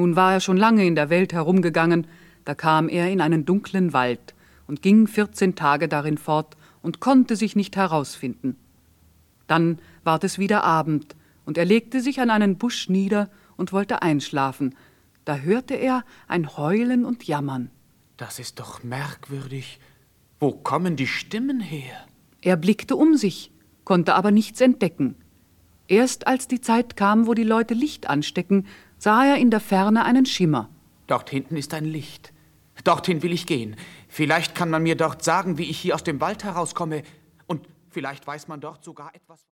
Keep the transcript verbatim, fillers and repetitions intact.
Nun war er schon lange in der Welt herumgegangen, da kam er in einen dunklen Wald und ging vierzehn Tage darin fort und konnte sich nicht herausfinden. Dann ward es wieder Abend, und er legte sich an einen Busch nieder und wollte einschlafen. Da hörte er ein Heulen und Jammern. Das ist doch merkwürdig. Wo kommen die Stimmen her? Er blickte um sich, konnte aber nichts entdecken. Erst als die Zeit kam, wo die Leute Licht anstecken, sah er in der Ferne einen Schimmer. Dort hinten ist ein Licht. Dorthin will ich gehen. Vielleicht kann man mir dort sagen, wie ich hier aus dem Wald herauskomme. Und vielleicht weiß man dort sogar etwas...